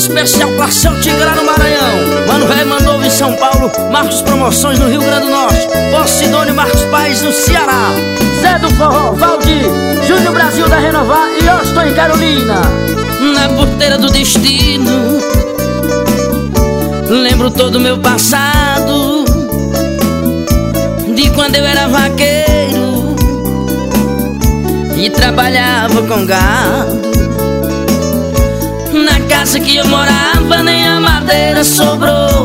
especial pra Seu Tigre no Maranhão. Mano Ré mandou em São Paulo, Marcos Promoções no Rio Grande do Norte, Posidônio Marcos Paz no Ceará, Zé do Forró, Valdir, Júnior Brasil da Renovar e Austin em Carolina. Na porteira do destino lembro todo o meu passado, de quando eu era vaqueiro e trabalhava com gado. Na casa que eu morava nem a madeira sobrou,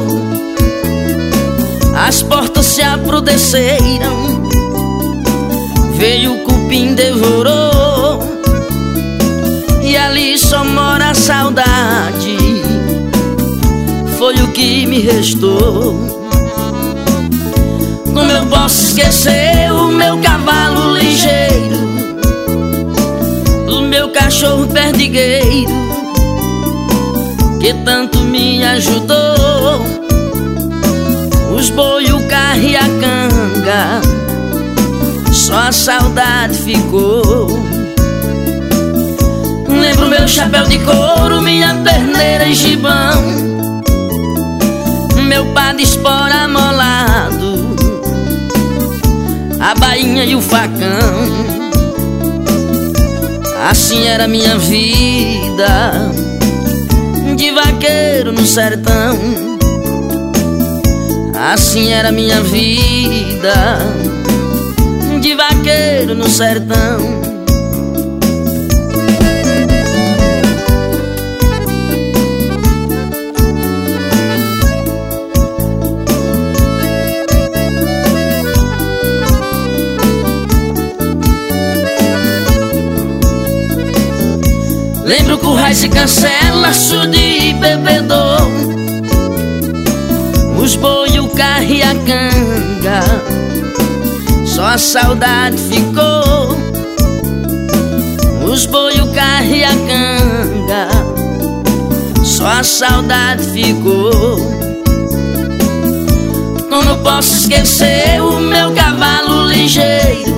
as portas se aprudeceram, veio o cupim, devorou, e ali só mora a saudade, foi o que me restou. Como eu posso esquecer o meu cavalo ligeiro, o meu cachorro perdigueiro, que tanto me ajudou, os boi, o carro e a canga, só a saudade ficou. Lembro meu chapéu de couro, minha perneira e gibão, meu pá de espora amolado, a bainha e o facão. Assim era minha vida de vaqueiro no sertão. Assim era minha vida de vaqueiro no sertão. Lembro currais se cancela, açude e bebedor, os boi, o carro e a canga, só a saudade ficou. Os boi, o carro e a canga, só a saudade ficou. Como eu posso esquecer o meu cavalo ligeiro,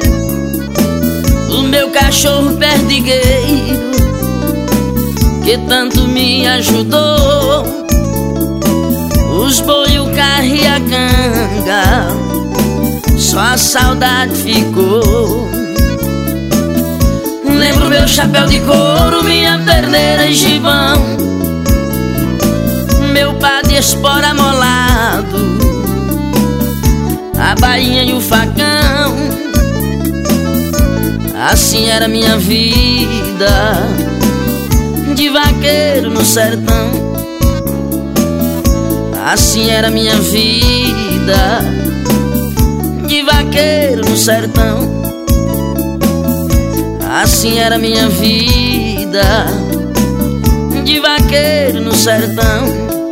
o meu cachorro perdigueiro, que tanto me ajudou, os boi, o carro e a canga, só a saudade ficou. Lembro meu chapéu de couro, minha perneira e gibão, meu pá de espora amolado, a bainha e o facão. Assim era minha vida de vaqueiro no sertão. Assim era minha vida de vaqueiro no sertão. Assim era minha vida de vaqueiro no sertão.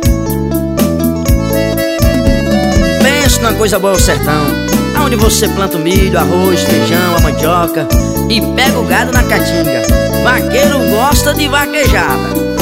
Pensa numa coisa boa o sertão, aonde você planta o milho, arroz, feijão, a mandioca e pega o gado na caatinga. Vaqueiro gosta de vaquejada.